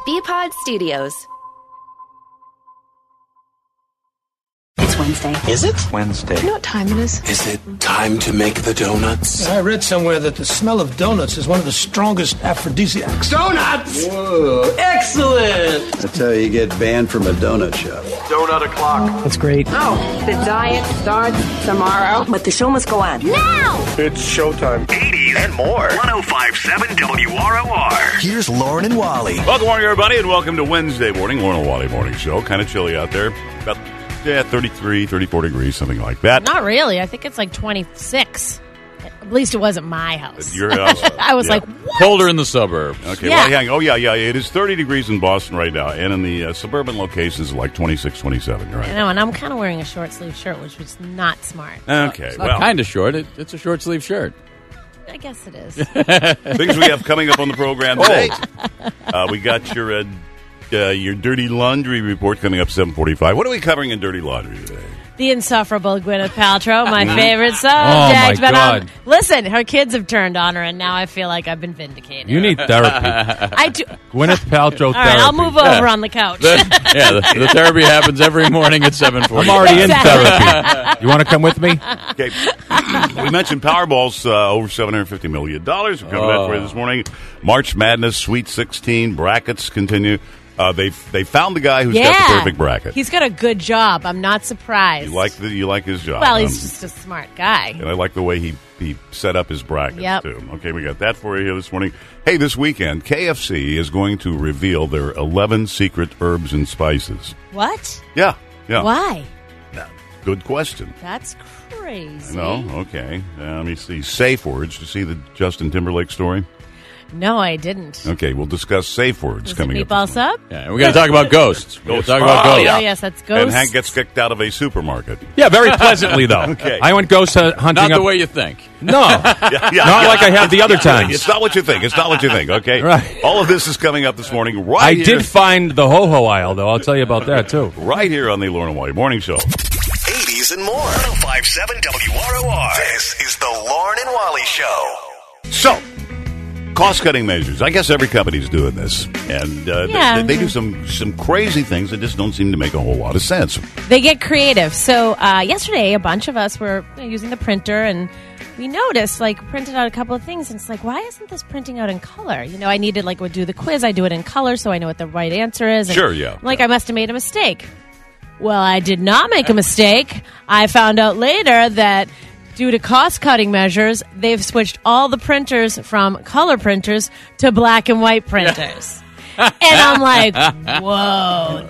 BPod Studios. It's Wednesday. Is it? Wednesday. You know what time it is? Is it time to make the donuts? I read somewhere that the smell of donuts is one of the strongest aphrodisiacs. Donuts! Whoa, excellent! That's how you get banned from a donut shop. Donut o'clock. That's great. Oh, the diet starts tomorrow. But the show must go on. Now! It's showtime. 80s and more. 105.7 WROR. Here's Lauren and Wally. Welcome morning, everybody, and welcome to Wednesday morning, Lauren and Wally Morning Show. Kind of chilly out there. About 33, 34 degrees, something like that. Not really. I think it's like 26. At least it wasn't my house. Your house? I was like, what? Colder in the suburbs. Okay, Yeah. well, hang on. Oh, yeah. It is 30 degrees in Boston right now, and in the suburban locations, like 26, 27. You're right. I know, and I'm kind of wearing a short sleeve shirt, which was not smart. Okay, It's not kind of short. It's a short sleeve shirt. I guess it is. things we have coming up on the program today. We got your dirty laundry report coming up 7:45. What are we covering in dirty laundry today? The insufferable Gwyneth Paltrow, my favorite subject. Oh, my but God. Listen, her kids have turned on her, and now I feel like I've been vindicated. You need therapy. I do. Gwyneth Paltrow All therapy. right, I'll move over on the couch. The therapy happens every morning at 7:40. I'm already Exactly. in therapy. You want to come with me? Okay. We mentioned Powerball's over $750 million. We're coming back for you this morning. March Madness, Sweet 16, brackets continue. They found the guy who's got the perfect bracket. He's got a good job. I'm not surprised. You like his job. Well, he's just a smart guy. And I like the way he set up his brackets, Yep. too. Okay, we got that for you here this morning. Hey, this weekend, KFC is going to reveal their 11 secret herbs and spices. What? Yeah. Why? Good question. That's crazy. No? Okay. Let me see. Safe words. Did you see the Justin Timberlake story? No, I didn't. Okay, we'll discuss safe words Is coming it up. Meatball Sub? Yeah, we're going to talk about ghosts. We're going to talk about ghosts. Oh, yes, that's ghosts. And Hank gets kicked out of a supermarket. Yeah, very pleasantly, though. Okay. I went ghost hunting Not the up. way you think. No. Not like I have the other times. It's not what you think. Okay? Right. All of this is coming up this morning right I here. did find the ho-ho aisle, though. I'll tell you about that, too. Right here on the Lauren and Wally Morning Show. 80s and more. 105.7 WROR. This is the Lauren and Wally Show. So, cost-cutting measures. I guess every company's doing this. And they do some crazy things that just don't seem to make a whole lot of sense. They get creative. So yesterday, a bunch of us were using the printer, and we noticed, printed out a couple of things, and it's like, why isn't this printing out in color? I needed, would do the quiz. I do it in color so I know what the right answer is. And, Sure, yeah. I must have made a mistake. Well, I did not make a mistake. I found out later that due to cost-cutting measures, they've switched all the printers from color printers to black and white printers. And I'm like, whoa,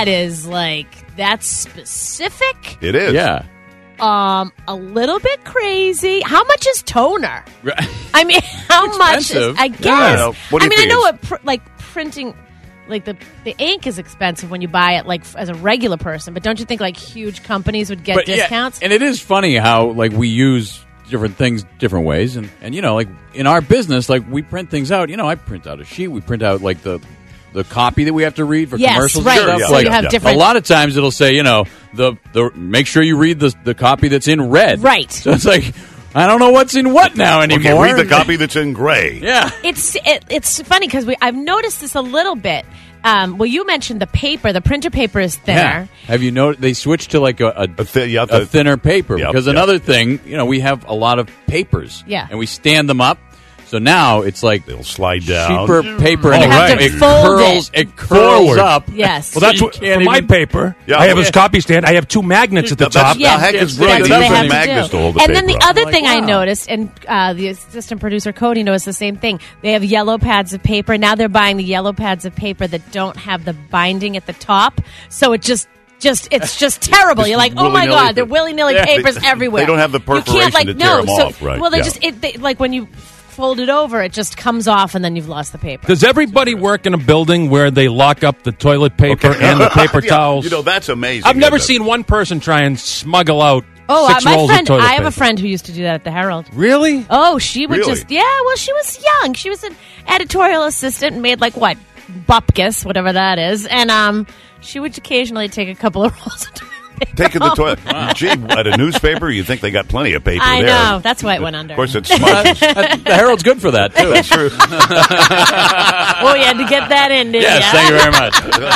that's specific? It is. Yeah. A little bit crazy. How much is toner? Right. I mean, how much is, expensive. I guess. Yeah. What do you I think know is- what printing, the ink is expensive when you buy it as a regular person, but don't you think huge companies would get discounts? Yeah, and it is funny how we use different things different ways, and in our business, we print things out. I print out a sheet. We print out the copy that we have to read for Yes, commercials. right. And stuff. So you have different. A lot of times it'll say the make sure you read the copy that's in red. Right. So it's I don't know what's in what now anymore. Okay, read the copy that's in gray. Yeah. It's funny because I've noticed this a little bit. Well, you mentioned the paper. The printer paper is thinner. Yeah. Have you noticed they switched to a thinner paper? Yep, because another thing, we have a lot of papers. Yeah. And we stand them up. So now it's they'll slide down. cheaper paper, and have to fold it curls Forward. up. Yes. Well, that's So you what, can't for my even- paper, Yeah. I have a copy stand. I have two magnets at the top. Now, Hank is brilliant. That's He what uses they have to magnets do. to hold the And paper then the up. other thing I wow. noticed, and the assistant producer Cody noticed the same thing. They have yellow pads of paper. Now they're buying the yellow pads of paper that don't have the binding at the top. So it's just terrible. Just You're like, oh my willy-nilly. God, they're willy-nilly papers everywhere. They don't have the You can't, perforation to tear them off, right? Well, they Yeah. just when you fold it over, it just comes off, and then you've lost the paper. Does everybody work in a building where they lock up the toilet paper and the paper Yeah, towels? that's amazing. I've never seen one person try and smuggle out Oh, 6 my rolls friend, of toilet I have paper. a friend who used to do that at the Herald. Really? Oh, she would Really? she was young. She was an editorial assistant and made bupkis, whatever that is. And she would occasionally take a couple of rolls of toilet taking the toilet. Gee, at a newspaper, you think they got plenty of paper I there. know. That's why it went under. Of course, it's smudges. The Herald's good for that, too. That's true. Oh, you had to get that in, didn't Yes, you? thank you very much.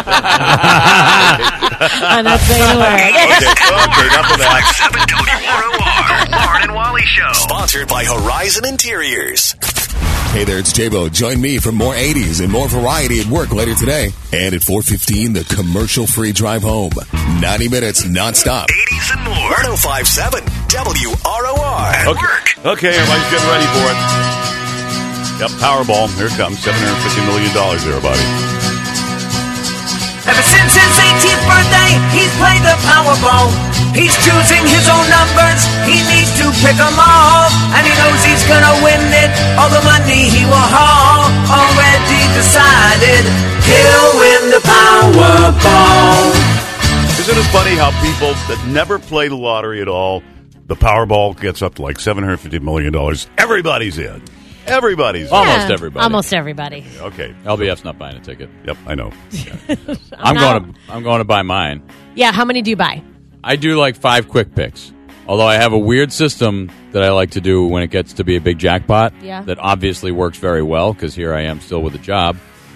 I'm not saying a word. Okay, enough of that. 7 WROR, Lauren and Wally Show. Sponsored by Horizon Interiors. Hey there, it's J-Bo. Join me for more 80s and more variety at work later today. And at 4:15, the commercial-free drive home. 90 minutes nonstop. 80s and more. 105.7 WROR. At work. Okay, everybody's getting ready for it. Yep, Powerball. Here it comes. $750 million, everybody. Ever since his 18th birthday, he's played the Powerball. He's choosing his own numbers. He needs to pick them all. And he knows he's gonna win it. All the money he will haul. Already decided he'll win the Powerball. Isn't it funny how people that never play the lottery at all, the Powerball gets up to like $750 million. Everybody's in. Everybody's in. Almost everybody. Almost everybody. Okay. LBF's not buying a ticket. Yep, I know. I'm going to buy mine. Yeah, how many do you buy? I do like 5 quick picks. Although I have a weird system that I like to do when it gets to be a big jackpot. Yeah. That obviously works very well because here I am still with a job.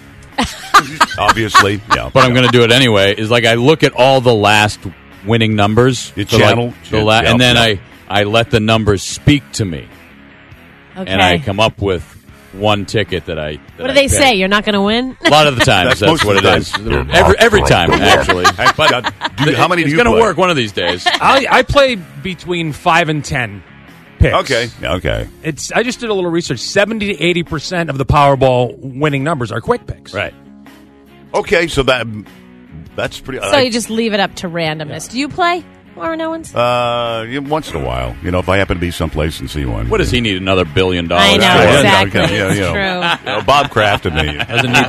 Obviously, yeah. But I'm going to do it anyway. Is like I look at all the last winning numbers. You channel. And then I let the numbers speak to me. Okay. And I come up with one ticket that I. What do they say? You're not going to win? A lot of the times, that's what it is. Every time, actually. But, how many do you It's going play? to work one of these days. I play between 5 and 10 picks. Okay. I just did a little research. 70 to 80% of the Powerball winning numbers are quick picks. Right. Okay, so that's pretty. So you just leave it up to randomness. Do you play? Or no one's? Once in a while, if I happen to be someplace and see one. What does he need? Another $1 billion? I know, for? exactly. It's true. Bob crafted me. Doesn't need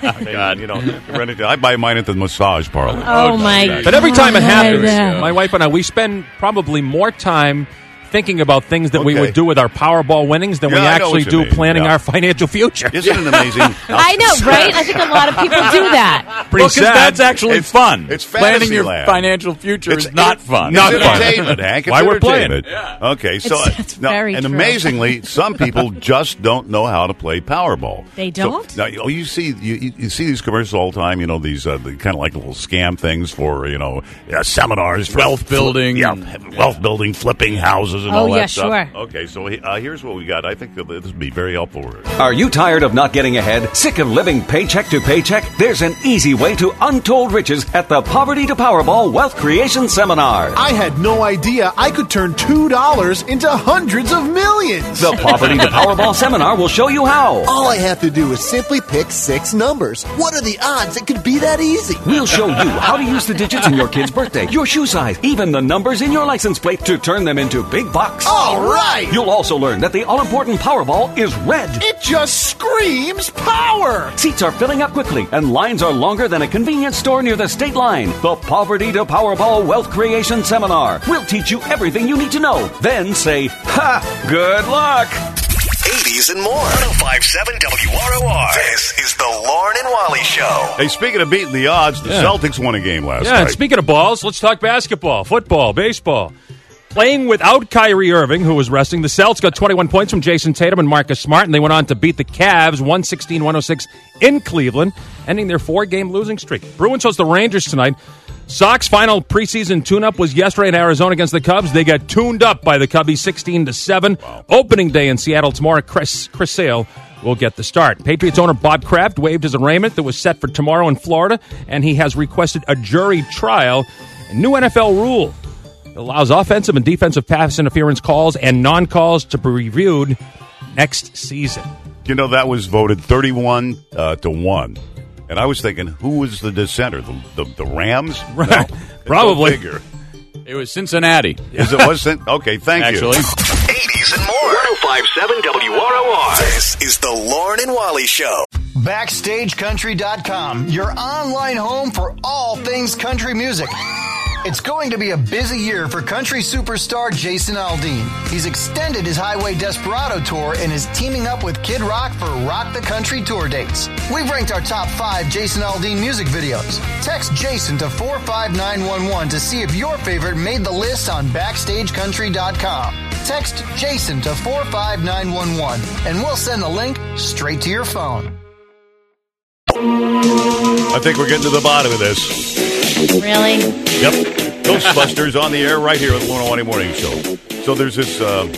the. God, I buy mine at the massage parlor. Oh my God. But every time it happens, my wife and I, we spend probably more time thinking about things that we would do with our Powerball winnings than we actually do planning our financial future. Isn't it amazing? I know, right? I think a lot of people do that. Pretty sad. That's actually fun. It's planning your land. financial future is not fun. Not entertainment, Hank. It's why we're playing it. Yeah. Okay, so it's very true. amazingly, some people just don't know how to play Powerball. They don't. So, now, you see these commercials all the time. These the kind of like little scam things for seminars, for wealth building, wealth building, flipping houses, and all that stuff. Sure. Okay, so here's what we got. I think this would be very helpful. Are you tired of not getting ahead? Sick of living paycheck to paycheck? There's an easy way to untold riches at the Poverty to Powerball Wealth Creation Seminar. I had no idea I could turn $2 into hundreds of millions. The Poverty to Powerball Seminar will show you how. All I have to do is simply pick 6 numbers. What are the odds it could be that easy? We'll show you how to use the digits in your kid's birthday, your shoe size, even the numbers in your license plate to turn them into big bucks. All right! You'll also learn that the all-important Powerball is red. It just screams power! Seats are filling up quickly, and lines are longer than a convenience store near the state line. The Poverty to Powerball Wealth Creation Seminar. We'll teach you everything you need to know. Then say, ha! Good luck! 80s and more. 105.7 WROR. This is the Lauren and Wally Show. Hey, speaking of beating the odds, the Celtics won a game last Yeah, night. and speaking of balls, let's talk basketball, football, baseball. Playing without Kyrie Irving, who was resting, the Celtics got 21 points from Jason Tatum and Marcus Smart, and they went on to beat the Cavs 116-106 in Cleveland, ending their 4-game losing streak. Bruins host the Rangers tonight. Sox final preseason tune-up was yesterday in Arizona against the Cubs. They got tuned up by the Cubbies 16-7. Wow. Opening day in Seattle tomorrow. Chris Sale will get the start. Patriots owner Bob Kraft waived his arraignment that was set for tomorrow in Florida, and he has requested a jury trial. A new NFL rule allows offensive and defensive pass interference calls and non-calls to be reviewed next season. That was voted 31-1. And I was thinking, who was the dissenter? The Rams? Right. No, probably. It was Cincinnati. Okay, thank you. 80s and more. 105.7 WROR. This is the Lauren and Wally Show. BackstageCountry.com, your online home for all things country music. It's going to be a busy year for country superstar Jason Aldean. He's extended his Highway Desperado tour and is teaming up with Kid Rock for Rock the Country tour dates. We've ranked our top 5 Jason Aldean music videos. Text Jason to 45911 to see if your favorite made the list on BackstageCountry.com. Text Jason to 45911 and we'll send the link straight to your phone. I think we're getting to the bottom of this. Really? Yep. Ghostbusters on the air right here at the 101 Morning Show. So there's this,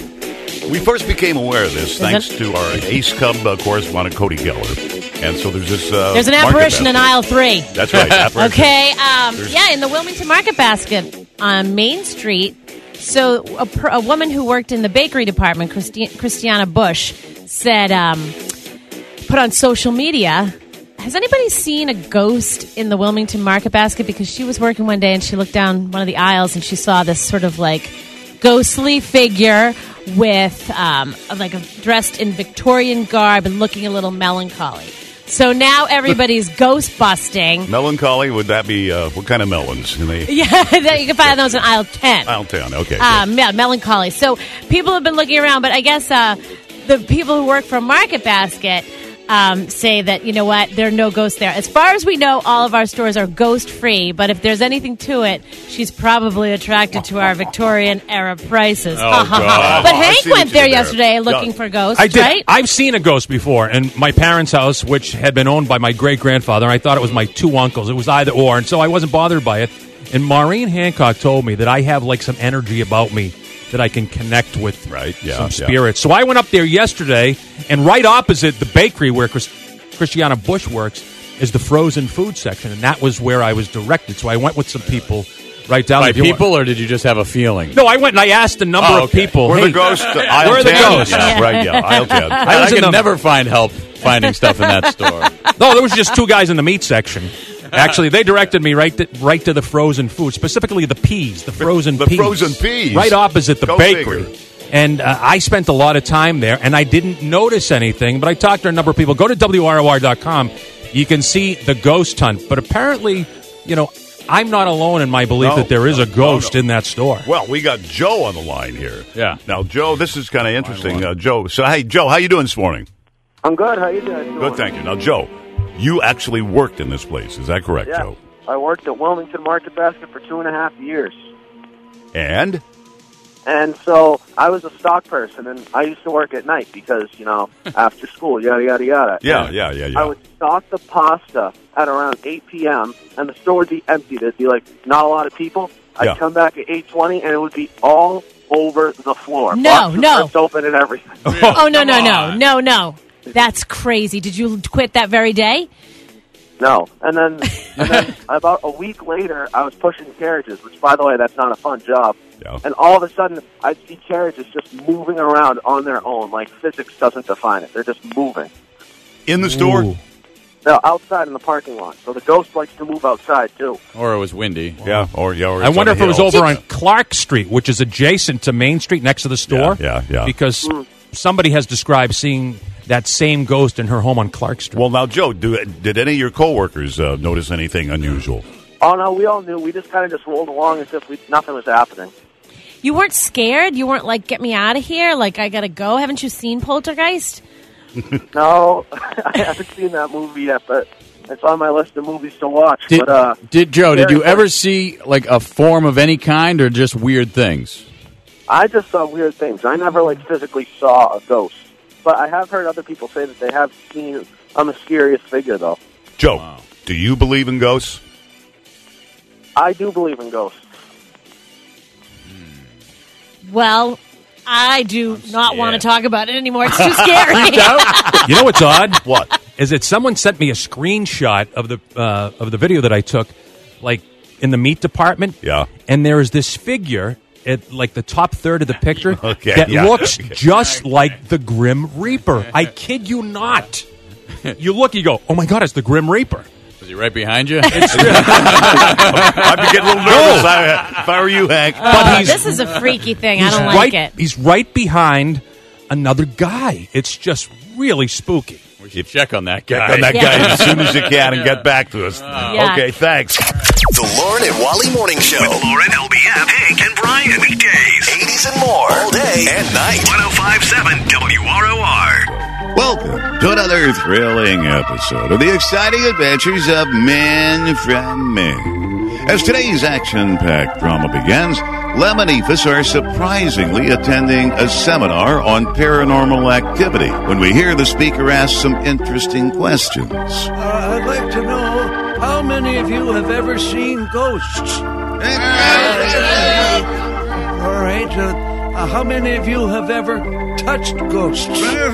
we first became aware of this thanks to our Ace Cub correspondent, Cody Geller. And so there's this... there's an apparition in aisle 3. That's right. Apparition. Okay. In the Wilmington Market Basket on Main Street. So a woman who worked in the bakery department, Christiana Bush, said, put on social media... Has anybody seen a ghost in the Wilmington Market Basket? Because she was working one day and she looked down one of the aisles and she saw this sort of like ghostly figure with dressed in Victorian garb and looking a little melancholy. So now everybody's ghost busting. Melancholy? Would that be what kind of melons? Yeah, you can find those in aisle 10. Aisle 10, okay. Yeah, melancholy. So people have been looking around, but I guess the people who work for Market Basket say that, you know what, there are no ghosts there. As far as we know, all of our stores are ghost-free, but if there's anything to it, she's probably attracted to our Victorian-era prices. Oh, God. But Hank went there yesterday looking for ghosts, I did. right? I've seen a ghost before, and my parents' house, which had been owned by my great-grandfather, I thought it was my 2 uncles. It was either or, and so I wasn't bothered by it. And Maureen Hancock told me that I have, like, some energy about me that I can connect with some spirits. So I went up there yesterday, and right opposite the bakery where Christiana Bush works is the frozen food section, and that was where I was directed. So I went with some people right down there. By people, or did you just have a feeling? No, I went and I asked a number of people. Where the ghosts? Where are the ghosts? Yeah, right, yeah, aisle 10. I can never find help finding stuff in that store. No, there was just 2 guys in the meat section. Actually, they directed me right to the frozen food, specifically the peas, the frozen peas. Right opposite the bakery. And I spent a lot of time there, and I didn't notice anything, but I talked to a number of people. Go to WROR.com. You can see the ghost hunt. But apparently, I'm not alone in my belief that there is a ghost in that store. Well, we got Joe on the line here. Yeah. Now, Joe, this is kind of interesting. Joe, hey, Joe, how you doing this morning? I'm good. How you doing? Good, thank you. Now, Joe, you actually worked in this place. Is that correct, Joe? I worked at Wilmington Market Basket for 2.5 years. And so I was a stock person, and I used to work at night because, after school, yada, yada, yada. Yeah. I would stock the pasta at around 8 p.m., and the store would be empty. There'd be, not a lot of people. I'd come back at 8:20, and it would be all over the floor. No. Open and everything. Oh, no. That's crazy. Did you quit that very day? No. And then about a week later, I was pushing carriages, which, by the way, that's not a fun job. Yeah. And all of a sudden, I'd see carriages just moving around on their own. Like physics doesn't define it. They're just moving. In the store? Ooh. No, outside in the parking lot. So the ghost likes to move outside, too. Or it was windy. Yeah. Or I wonder if it was over on Clark Street, which is adjacent to Main Street next to the store. Yeah. Because somebody has described seeing that same ghost in her home on Clark Street. Well, now, Joe, did any of your coworkers notice anything unusual? Oh, no, we all knew. We just kind of just rolled along as if nothing was happening. You weren't scared? You weren't like, get me out of here? Like, I gotta go? Haven't you seen Poltergeist? No, I haven't seen that movie yet, but it's on my list of movies to watch. Did you ever see, a form of any kind or just weird things? I just saw weird things. I never, physically saw a ghost. But I have heard other people say that they have seen a mysterious figure, though. Joe, do you believe in ghosts? I do believe in ghosts. Well, I do not want to talk about it anymore. It's too scary. You know what's odd? What? Is that someone sent me a screenshot of the video that I took, in the meat department. Yeah. And there is this figure at the top third of the picture that looks just like the Grim Reaper. I kid you not. You look, you go, oh my God, it's the Grim Reaper. Is he right behind you? I'd be getting a little nervous if I were you, Hank. But this is a freaky thing. I don't like it. He's right behind another guy. It's just really spooky. We You check on that guy. Check on that guy as soon as you can and get back to us. Okay, thanks. The Lauren and Wally Morning Show. With Lauren, LBF, Hank, and Brian. Weekdays. 80s and more. All day and night. 105.7 WROR. Welcome to another thrilling episode of the exciting adventures of Men from Men. As today's action-packed drama begins, Lem and Ephus are surprisingly attending a seminar on paranormal activity when we hear the speaker ask some interesting questions. I'd like to know how many of you have ever seen ghosts? All right. How many of you have ever touched ghosts?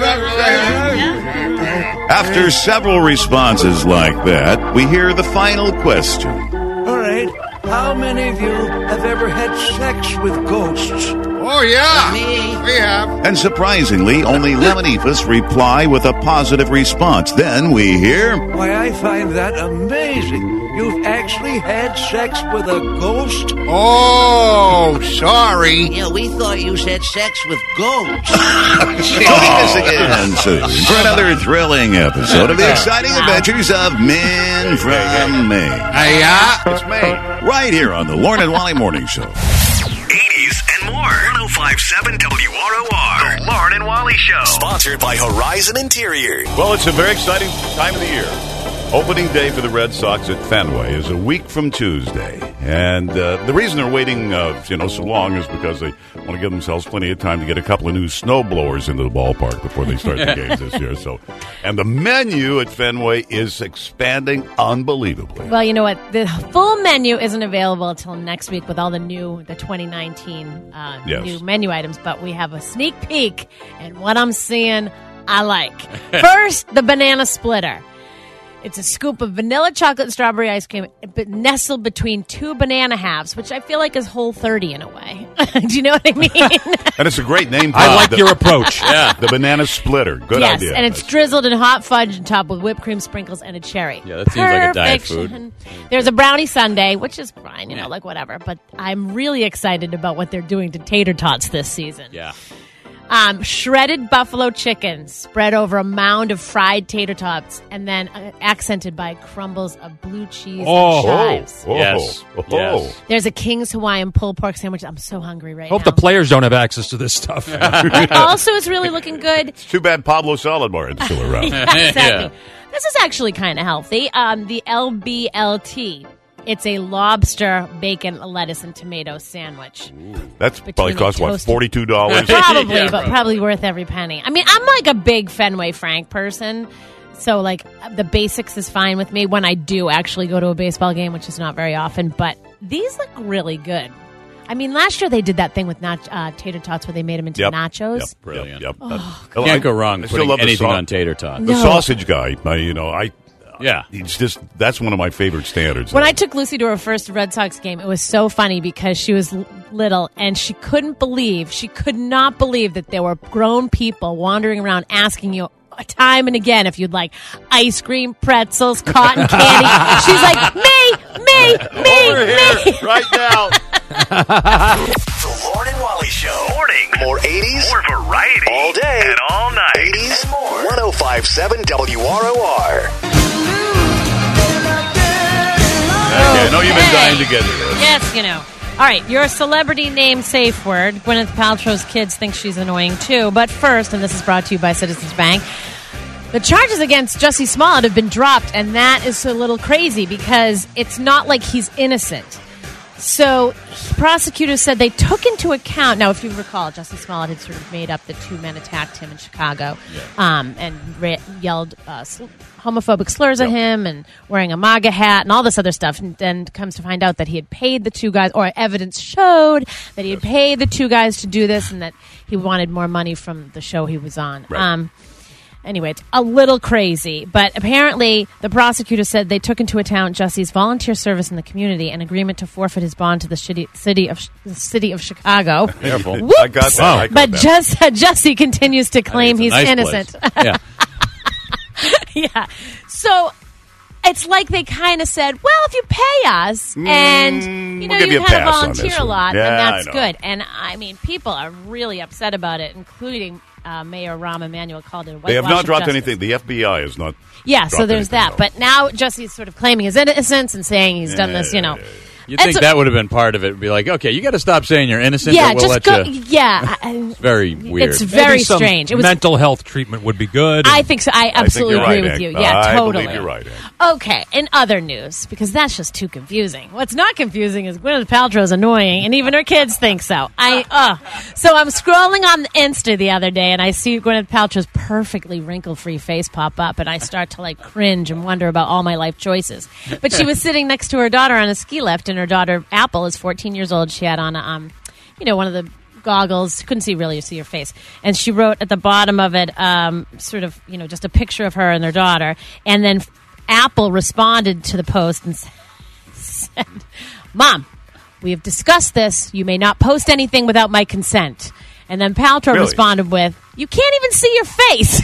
After several responses like that, we hear the final question. All right. How many of you have ever had sex with ghosts? Oh, yeah. We have. And surprisingly, only Lem and Ephus reply with a positive response. Then we hear... Why, I find that amazing. You've actually had sex with a ghost? Oh, sorry. Yeah, we thought you said sex with goats. Join us again soon for another thrilling episode of the exciting adventures of Men from Maine. It's Maine. Right here on the Lauren and Wally Morning Show. 80s and more. 105.7 WROR. The Lauren and Wally Show. Sponsored by Horizon Interior. Well, it's a very exciting time of the year. Opening day for the Red Sox at Fenway is a week from Tuesday. And the reason they're waiting so long is because they want to give themselves plenty of time to get a couple of new snow blowers into the ballpark before they start the games this year. And the menu at Fenway is expanding unbelievably. Well, you know what? The full menu isn't available until next week with all the 2019 new menu items. But we have a sneak peek, and what I'm seeing, I like. First, the banana splitter. It's a scoop of vanilla chocolate and strawberry ice cream, but nestled between two banana halves, which I feel like is Whole30 in a way. Do you know what I mean? And it's a great name. I like your approach. Yeah, the banana splitter. Good idea. Yes, and it's drizzled in hot fudge and topped with whipped cream sprinkles and a cherry. Yeah, that seems like a diet food. There's a brownie sundae, which is fine, like whatever. But I'm really excited about what they're doing to tater tots this season. Yeah. Shredded buffalo chicken spread over a mound of fried tater tots and then accented by crumbles of blue cheese and chives. Yes. There's a King's Hawaiian pulled pork sandwich. I'm so hungry right Hope now. the players don't have access to this stuff. But also, it's really looking good. It's too bad Pablo Salad Bar is still around. Yeah, exactly. This is actually kind of healthy. The LBLT. It's a lobster, bacon, lettuce, and tomato sandwich. That's probably cost, $42? Probably, but probably worth every penny. I mean, I'm like a big Fenway Frank person, so like the basics is fine with me when I do actually go to a baseball game, which is not very often, but these look really good. I mean, last year they did that thing with tater tots where they made them into nachos. Yep, brilliant. Can't go wrong putting anything on tater tots. The sausage guy, that's one of my favorite standards. When I took Lucy to her first Red Sox game, it was so funny because she was little and she could not believe that there were grown people wandering around asking you time and again if you'd like ice cream, pretzels, cotton candy. She's like, me, Over here, right now. The Lauren and Wally Show. Morning. More 80s. More variety. All day. And all night. 80s and more. 105.7 WROR. I know you've been dying to get to this. Yes, All right, your celebrity name safe word. Gwyneth Paltrow's kids think she's annoying too. But first, and this is brought to you by Citizens Bank, the charges against Jussie Smollett have been dropped, and that is a little crazy because it's not like he's innocent. So prosecutors said they took into account. Now, if you recall, Jussie Smollett had sort of made up that two men attacked him in Chicago and yelled homophobic slurs at him and wearing a MAGA hat and all this other stuff. And then comes to find out that he had paid the two guys, or evidence showed that he had paid the two guys to do this and that he wanted more money from the show he was on. Right. Anyway, it's a little crazy, but apparently the prosecutor said they took into account Jussie's volunteer service in the community and agreement to forfeit his bond to the city of Chicago. Careful. Whoops. I got that. But Jussie continues to claim he's innocent. Yeah. Yeah. So it's like they kind of said, well, if you pay us and we'll give you you a kind of pass on volunteer this a one. lot, Yeah, then I that's know. good. And I mean, people are really upset about it, including Mayor Rahm Emanuel called it a They have whitewash not of dropped justice. anything. The FBI has not. Yeah, so dropped there's anything, that. But now Justice's sort of claiming his innocence and saying he's done this, you know. You'd think that would have been part of it. Be like, okay, you got to stop saying you're innocent. Yeah, but we'll just let go. you. Yeah, It's very weird. It's very Maybe some strange. It was mental health treatment would be good. I think so. I absolutely you're agree right, with you. Hank. Yeah, I totally. believe you're right, Hank. Okay, in other news, because that's just too confusing. What's not confusing is Gwyneth Paltrow's annoying, and even her kids think so. So I'm scrolling on Insta the other day, and I see Gwyneth Paltrow's perfectly wrinkle-free face pop up, and I start to cringe and wonder about all my life choices. But she was sitting next to her daughter on a ski lift, and her daughter Apple is 14 years old. She had on one of the goggles, couldn't see her face, and she wrote at the bottom of it just a picture of her and their daughter, and then Apple responded to the post and said, "Mom, we have discussed this. You may not post anything without my consent." And then Paltrow responded with, "You can't even see your face."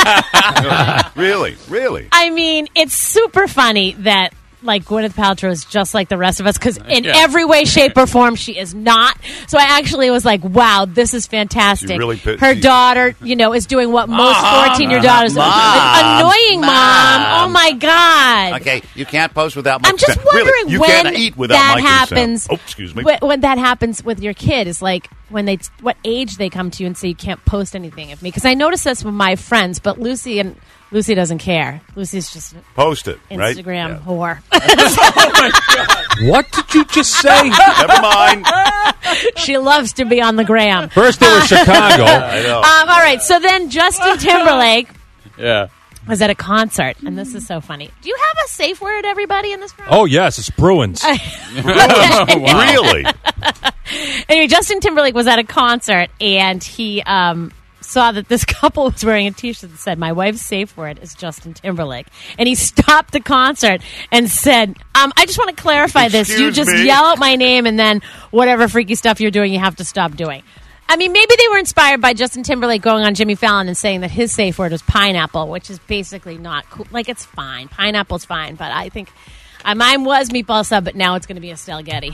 Really? I mean, it's super funny that Gwyneth Paltrow is just like the rest of us, because in every way, shape, or form, she is not. So I actually was like, wow, this is fantastic. Her daughter, is doing what most 14-year daughters do. Annoying mom. Oh, my God. Okay, you can't post without my I'm just consent. wondering You when can't eat without that my happens. consent. Oh, excuse me. When that happens with your kid is what age they come to you and say you can't post anything of me. Because I noticed this with my friends, but Lucy doesn't care. Lucy's just post it, right? Instagram whore. Oh my God! What did you just say? Never mind. She loves to be on the gram. First they were Chicago. I know. All right, so then Justin Timberlake Yeah. was at a concert, and this is so funny. Do you have a safe word, everybody, in this room? Oh yes, it's Bruins. Really? Anyway, Justin Timberlake was at a concert, and he saw that this couple was wearing a T-shirt that said, "My wife's safe word is Justin Timberlake." And he stopped the concert and said, I just want to clarify this. You just yell out my name, and then whatever freaky stuff you're doing, you have to stop doing. I mean, maybe they were inspired by Justin Timberlake going on Jimmy Fallon and saying that his safe word was pineapple, which is basically not cool. It's fine. Pineapple's fine, but I think... mine was meatball sub, but now it's going to be a Stelgetti.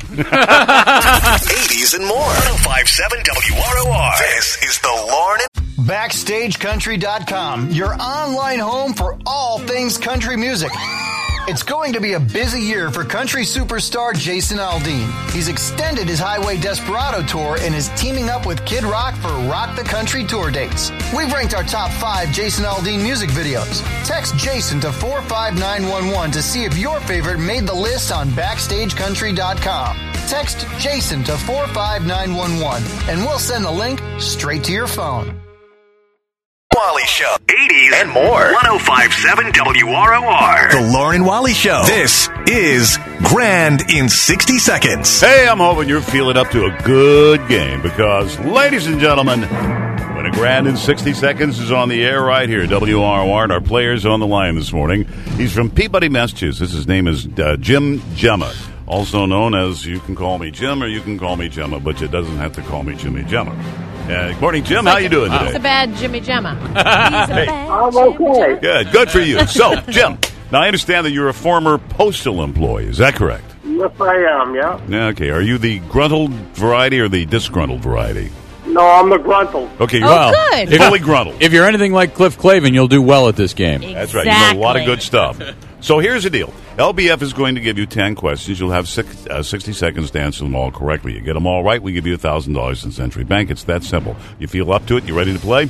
80s and more. 105.7 WROR. This is the Lauren and BackstageCountry.com, your online home for all things country music. It's going to be a busy year for country superstar Jason Aldean. He's extended his Highway Desperado tour and is teaming up with Kid Rock for Rock the Country tour dates. We've ranked our top 5 Jason Aldean music videos. Text Jason to 45911 to see if your favorite made the list on BackstageCountry.com. Text Jason to 45911 and we'll send the link straight to your phone. Wally Show. 80s and more. 105.7 WROR. The Lauren and Wally Show. This is Grand in 60 Seconds. Hey, I'm hoping you're feeling up to a good game because, ladies and gentlemen, when a Grand in 60 Seconds is on the air right here, WROR, and our players on the line this morning. He's from Peabody, Massachusetts. His name is Jim Gemma, also known as you can call me Jim or you can call me Gemma, but you doesn't have to call me Jimmy Gemma. Good morning, Jim. How you doing today? It's a bad Jimmy Gemma. I'm okay. Good for you. So, Jim, now I understand that you're a former postal employee. Is that correct? Yes, I am, yeah. Okay. Are you the gruntled variety or the disgruntled variety? No, I'm the gruntled. Okay, good. Fully gruntled. If you're anything like Cliff Clavin, you'll do well at this game. Exactly. That's right. You know a lot of good stuff. So here's the deal. LBF is going to give you 10 questions. You'll have 60 seconds to answer them all correctly. You get them all right, we give you $1,000 in Century Bank. It's that simple. You feel up to it? You ready to play?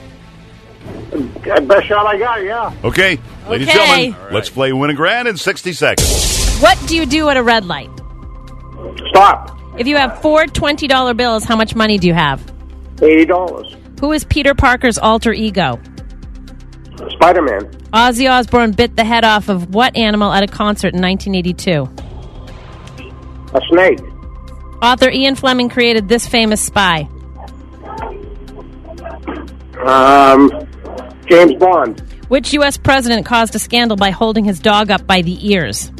Best shot I got, yeah. Okay. Ladies and gentlemen, let's play Win a Grand in 60 seconds. What do you do at a red light? Stop. If you have 4 $20 bills, how much money do you have? $80. Who is Peter Parker's alter ego? Spider-Man. Ozzy Osbourne bit the head off of what animal at a concert in 1982? A snake. Author Ian Fleming created this famous spy. James Bond. Which U.S. president caused a scandal by holding his dog up by the ears?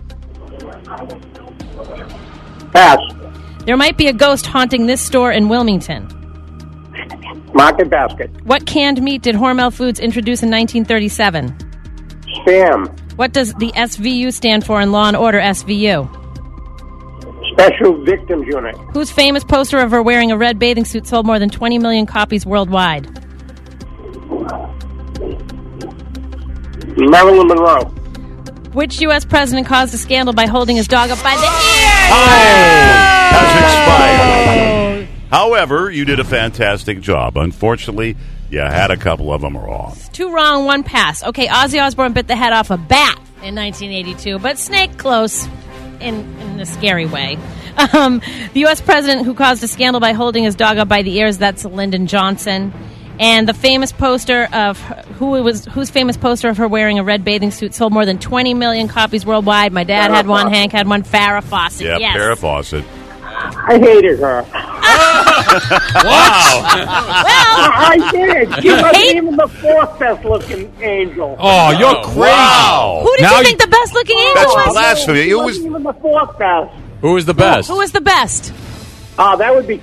Pass. There might be a ghost haunting this store in Wilmington. Market basket. What canned meat did Hormel Foods introduce in 1937? Spam. What does the SVU stand for in Law and Order SVU? Special Victims Unit. Whose famous poster of her wearing a red bathing suit sold more than 20 million copies worldwide? Marilyn Monroe. Which U.S. president caused a scandal by holding his dog up by the ears? Has expired. However, you did a fantastic job. Unfortunately, you had a couple of them wrong. 2 wrong, 1 pass. Okay, Ozzy Osbourne bit the head off a bat in 1982, but snake close in a scary way. The U.S. president who caused a scandal by holding his dog up by the ears, that's Lyndon Johnson. And the famous poster of whose famous poster of her wearing a red bathing suit sold more than 20 million copies worldwide. My dad had one, Hank had one, Farrah Fawcett. Yeah, yes. Farrah Fawcett. I hated her. Wow. I did. She wasn't even the 4th best-looking angel. Oh, you're crazy. Wow. Who did you think the best-looking angel That's was? blasphemy. She wasn't even the 4th best. Who was the best? Who was the best? That would be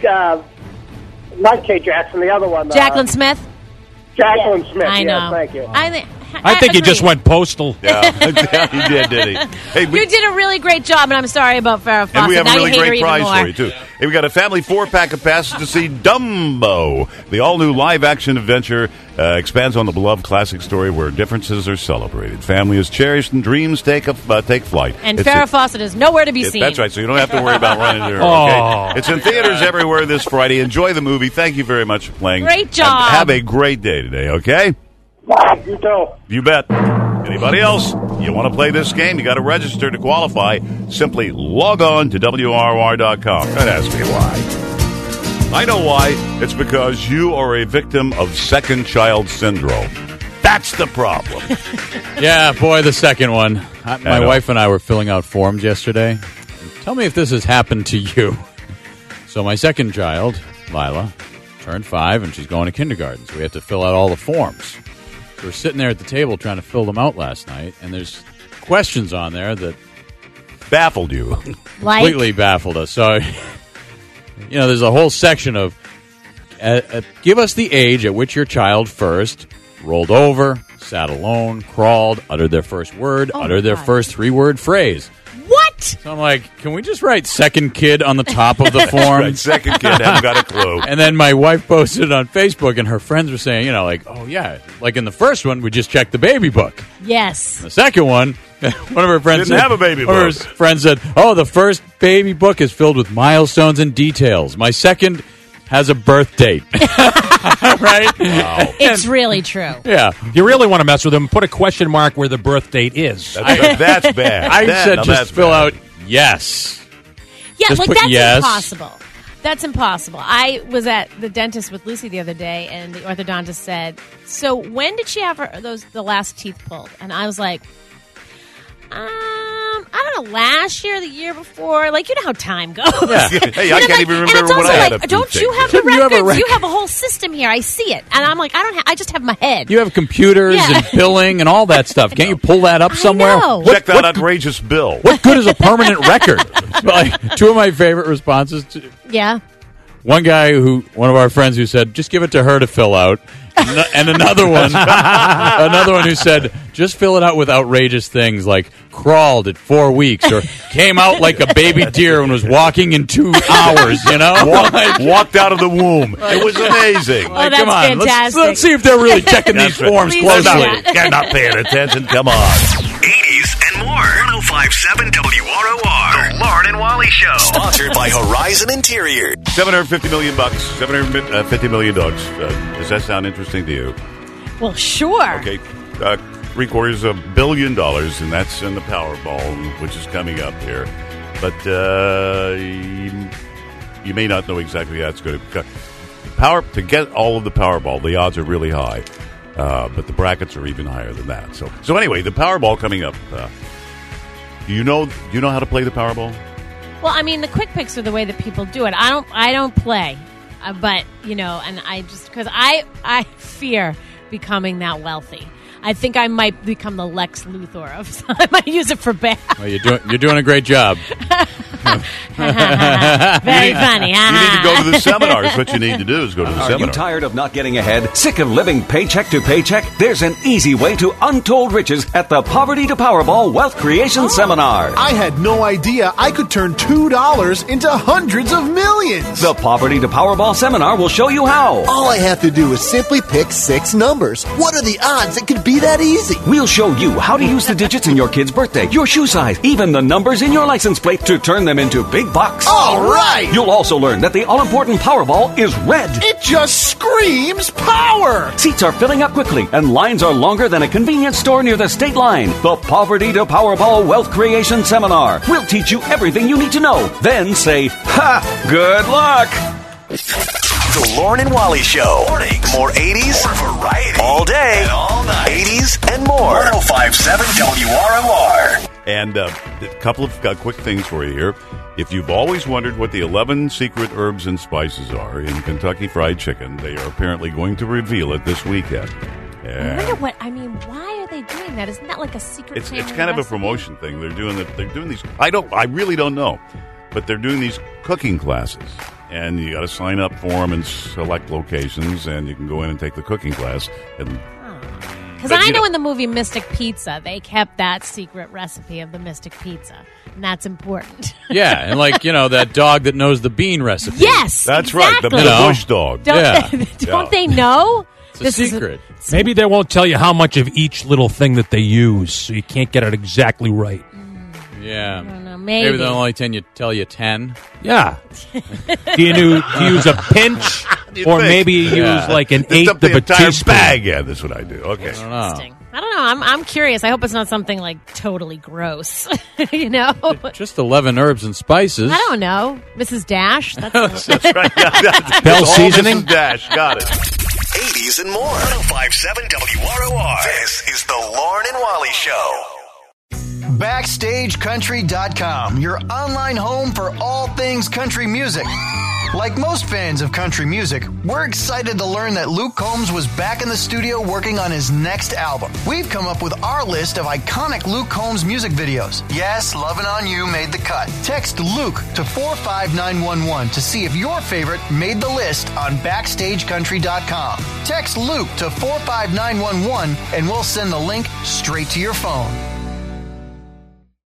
not Kay Jackson, the other one. Jacqueline Smith? Jacqueline Smith, I know. Thank you. I think he just went postal. Yeah, he did he? Hey, You did a really great job, and I'm sorry about Farrah Fawcett. and we have now a really you hate her great even prize more. for you, too. Hey, we got a family 4-pack of passes to see Dumbo. The all-new live-action adventure expands on the beloved classic story where differences are celebrated. Family is cherished and dreams take flight. And Farrah Fawcett is nowhere to be seen. That's right, so you don't have to worry about running into her, Oh. okay? It's in theaters everywhere this Friday. Enjoy the movie. Thank you very much for playing. Great job. And have a great day today, okay? You too. You bet. Anybody else? You want to play this game? You got to register to qualify. Simply log on to WROR.com. Don't ask me why. I know why. It's because you are a victim of second child syndrome. That's the problem. Yeah, boy, the second one. My know. wife and I were filling out forms yesterday. Tell me if this has happened to you. So my second child, Lila, turned 5, and she's going to kindergarten, so we have to fill out all the forms. So we're sitting there at the table trying to fill them out last night, and there's questions on there that baffled you. Completely baffled us. So, there's a whole section of give us the age at which your child first rolled over, sat alone, crawled, uttered their first word, uttered their first 3-word phrase. What? So I'm like, can we just write second kid on the top of the form? Right, second kid, haven't got a clue. And then my wife posted it on Facebook, and her friends were saying, oh, yeah, like in the first one, we just checked the baby book. Yes. The second one, one of her friends Didn't have a baby one of book. her friends said, the first baby book is filled with milestones and details. My second has a birth date. Right? Wow. It's really true. Yeah. If you really want to mess with them, put a question mark where the birth date is. That's bad. I said just fill out yes. Yeah, Just like put that's yes. impossible. That's impossible. I was at the dentist with Lucy the other day, and the orthodontist said, "So when did she have the last teeth pulled?" And I was like, I don't know, last year, the year before. Like, you know how time goes. Yeah. Hey, I can't even remember when I had a don't toothpick. you have the You have a records? You record. have a whole system here. I see it, and I'm like, I just have my head. You have computers Yeah. and billing and all that stuff. Can't you pull that up somewhere? know. Check that outrageous bill. What good is a permanent record? Like, 2 of my favorite responses. Yeah. One of our friends who said, just give it to her to fill out. And another one who said, just fill it out with outrageous things like crawled at 4 weeks or came out like a baby deer and was walking in 2 hours, Walked out of the womb. It was amazing. Oh, that's come on, fantastic. let's see if they're really checking these That's right. forms Please closely. do that. They're not paying attention. Come on. 80s and more. 1057 WROR. The Lauren and Wally Show. Sponsored by Horizon Interior. $750 million. $750 million. Does that sound interesting to you? Well, sure. Okay. $750 million, and that's in the Powerball, which is coming up here. But you may not know exactly how it's going to to get all of the Powerball. The odds are really high, but the brackets are even higher than that. So anyway, the Powerball coming up. Do you know how to play the Powerball? Well, I mean, the quick picks are the way that people do it. I don't play, but and I just because I fear becoming that wealthy. I think I might become the Lex Luthor of. I might use it for bad. Well, you're doing a great job. Very funny. You need to go to the seminar. That's what you need to do is go to the Are seminar. you tired of not getting ahead? Sick of living paycheck to paycheck? There's an easy way to untold riches at the Poverty to Powerball Wealth Creation Seminar. I had no idea I could turn $2 into hundreds of millions. The Poverty to Powerball Seminar will show you how. All I have to do is simply pick 6 numbers. What are the odds it could be that easy? We'll show you how to use the digits in your kid's birthday, your shoe size, even the numbers in your license plate to turn them into big bucks. All right! You'll also learn that the all-important Powerball is red. It just screams power! Seats are filling up quickly, and lines are longer than a convenience store near the state line. The Poverty to Powerball Wealth Creation Seminar. We'll teach you everything you need to know. Then say, ha! Good luck! The Lauren and Wally Show. Mornings. More 80s. More variety. All day. And all night. 80s and more. 105.7 WROR. And a couple of quick things for you here. If you've always wondered what the 11 secret herbs and spices are in Kentucky Fried Chicken, they are apparently going to reveal it this weekend. I wonder what. I mean, why are they doing that? Isn't that like a secret? It's kind of a promotion thing. They're doing these. I really don't know, but they're doing these cooking classes, and you got to sign up for them in select locations, and you can go in and take the cooking class. Because I know in the movie Mystic Pizza, they kept that secret recipe of the Mystic Pizza, and that's important. Yeah, and that dog that knows the bean recipe. Yes, that's exactly. right. The bush dog. Don't they know? It's a secret. Maybe they won't tell you how much of each little thing that they use, so you can't get it exactly right. Yeah. I don't know, maybe they'll only tell you 10. Yeah. Do you use a pinch, or maybe you use like an eighth of a teaspoon? Bag. Yeah, that's what I do. Okay. Interesting. I don't know. I'm curious. I hope it's not something like totally gross. Just 11 herbs and spices. I don't know. Mrs. Dash. That's right. Yeah, Bell seasoning. Mrs. Dash. Got it. 80s and more. 105.7 WROR. This is the Lauren and Wally Show. BackstageCountry.com, your online home for all things country music. Like most fans of country music, we're excited to learn that Luke Combs was back in the studio working on his next album. We've come up with our list of iconic Luke Combs music videos. Yes, Lovin' On You made the cut. Text Luke to 45911 to see if your favorite made the list on BackstageCountry.com. Text Luke to 45911 and we'll send the link straight to your phone.